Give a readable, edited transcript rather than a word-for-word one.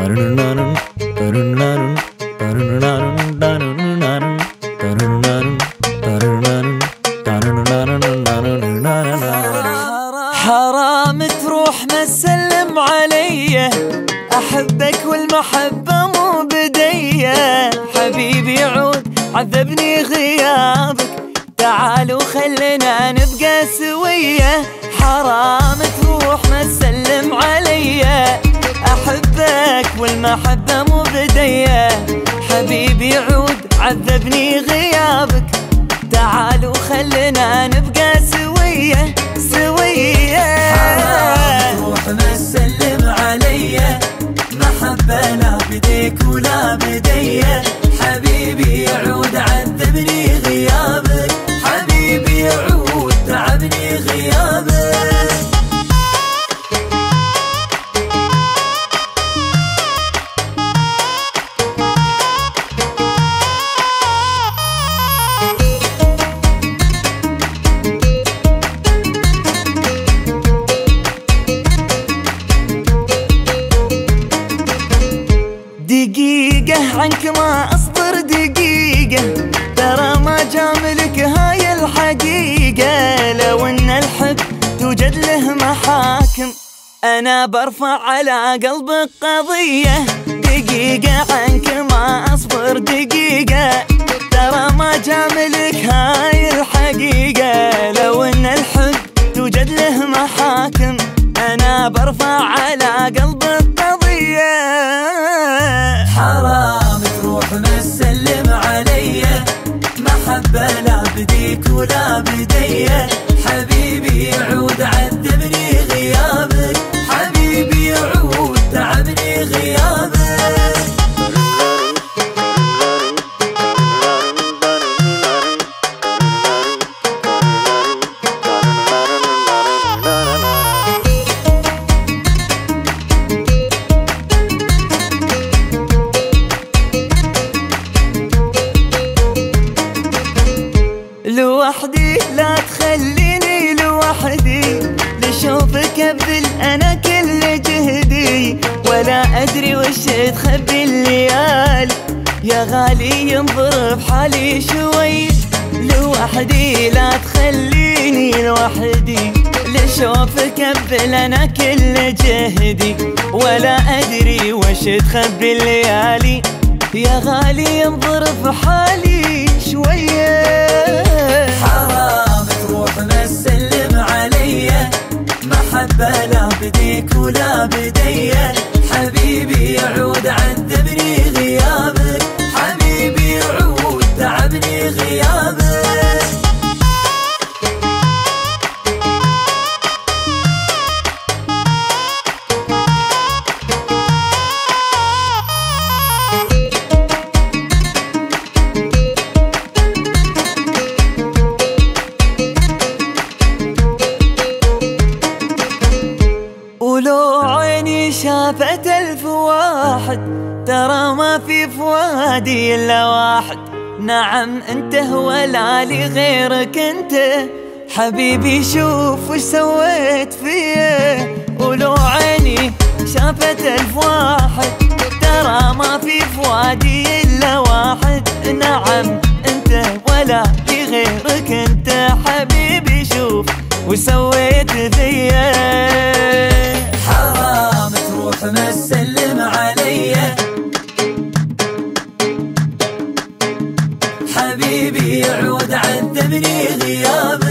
حرام تروح ما تسلم علي، أحبك والمحبة مو بدية. حبيبي عود عذبني غيابك، تعال وخلنا نبقى سوية. حرام تروح ما تسلم علي، أحبك والمحبة مو بدية. حبيبي عود عذبني غيابك، تعال وخلنا نبقى سوية سوية. حرام تروح ما تسلم علي، محبة لا بديك ولا بدية. حبيبي عود عذبني غيابك، حبيبي عود تعبني غيابك. دقيقة عنك ما أصبر دقيقة، ترى ما جاملك هاي الحقيقة. لو إن الحب توجد له محاكم، أنا برفع على قلبك قضية. دقيقة عنك ما أصبر دقيقة، ترى ما جاملك هاي الحقيقة. لو إن الحب توجد له محاكم، أنا برفع على قلبك قضية. حرام تروح ما تسلم علي، محبة لا بديك ولا بدية. حبيبي عود عذبني غيابك، حبيبي عود تعبني غيابك. لوحدي لا تخليني لوحدي، لشوفك ابذل انا كل جهدي. ولا ادري وش تخبي الليالي، يا غالي ينظر بحالي شوي. لوحدي لا تخليني لوحدي، لشوفك ابذل انا كل جهدي. ولا ادري وش تخبي الليالي، يا غالي ينظر بحالي شوية. حرام تروح ما تسلم علي، محبة لا بديك ولا بدية. حبيبي عود عذبني غيابك، حبيبي عود تعبني غيابك. ولو عيني شافت 1000 واحد، ترى ما في فؤادي إلا واحد. نعم انت ولا لي غيرك انت، حبيبي شوف وش سويت فيه. ولو عيني شافت 1000 واحد، ترى ما في فؤادي إلا واحد. نعم انت ولا لي غيرك انت، حبيبي شوف وش سويت فيه. حرام تروح ما تسلم علي، حبيبي عود عذبني غيابك.